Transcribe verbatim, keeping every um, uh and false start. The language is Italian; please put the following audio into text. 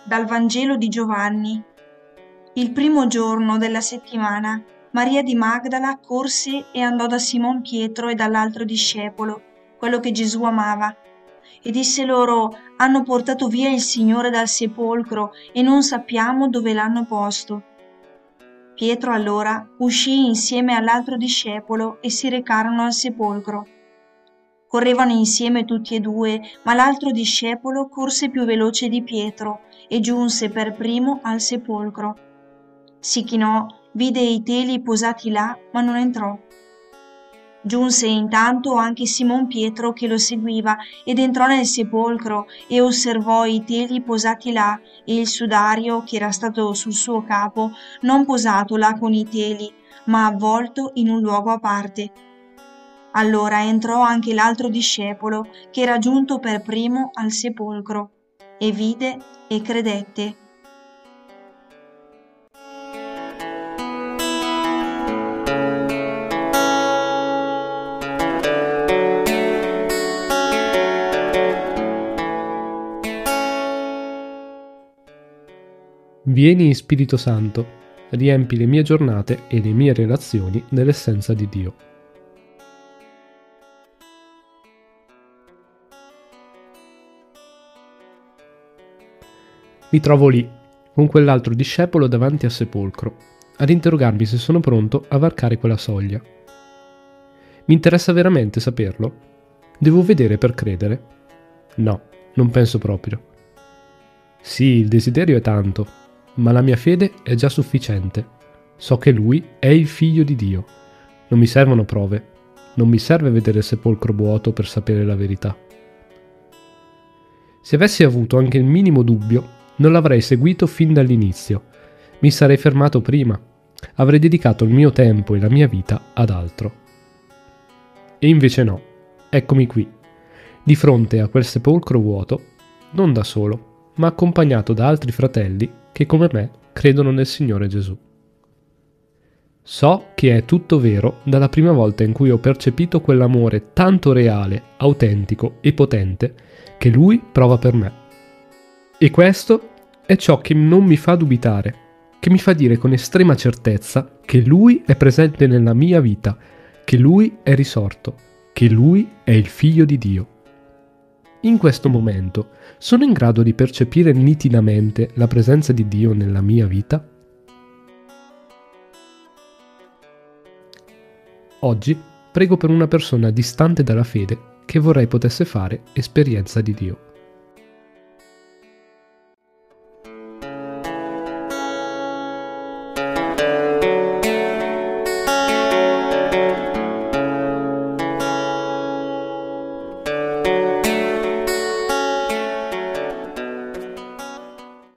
Dal Vangelo di Giovanni. Il primo giorno della settimana, Maria di Magdala corse e andò da Simon Pietro e dall'altro discepolo, quello che Gesù amava, e disse loro: hanno portato via il Signore dal sepolcro e non sappiamo dove l'hanno posto. Pietro allora uscì insieme all'altro discepolo e si recarono al sepolcro. Correvano insieme tutti e due, ma l'altro discepolo corse più veloce di Pietro e giunse per primo al sepolcro. Si chinò, vide i teli posati là, ma non entrò. Giunse intanto anche Simon Pietro che lo seguiva ed entrò nel sepolcro e osservò i teli posati là e il sudario che era stato sul suo capo non posato là con i teli, ma avvolto in un luogo a parte. Allora entrò anche l'altro discepolo che era giunto per primo al sepolcro e vide e credette. Vieni Spirito Santo, riempi le mie giornate e le mie relazioni dell'essenza di Dio. Mi trovo lì, con quell'altro discepolo davanti al sepolcro, ad interrogarmi se sono pronto a varcare quella soglia. Mi interessa veramente saperlo? Devo vedere per credere? No, non penso proprio. Sì, il desiderio è tanto, ma la mia fede è già sufficiente. So che Lui è il Figlio di Dio. Non mi servono prove, non mi serve vedere il sepolcro vuoto per sapere la verità. Se avessi avuto anche il minimo dubbio, non l'avrei seguito fin dall'inizio. Mi sarei fermato prima. Avrei dedicato il mio tempo e la mia vita ad altro. E invece no. Eccomi qui, di fronte a quel sepolcro vuoto, non da solo, ma accompagnato da altri fratelli che come me credono nel Signore Gesù. So che è tutto vero dalla prima volta in cui ho percepito quell'amore tanto reale, autentico e potente che Lui prova per me. E questo è ciò che non mi fa dubitare, che mi fa dire con estrema certezza che Lui è presente nella mia vita, che Lui è risorto, che Lui è il Figlio di Dio. In questo momento sono in grado di percepire nitidamente la presenza di Dio nella mia vita? Oggi prego per una persona distante dalla fede che vorrei potesse fare esperienza di Dio.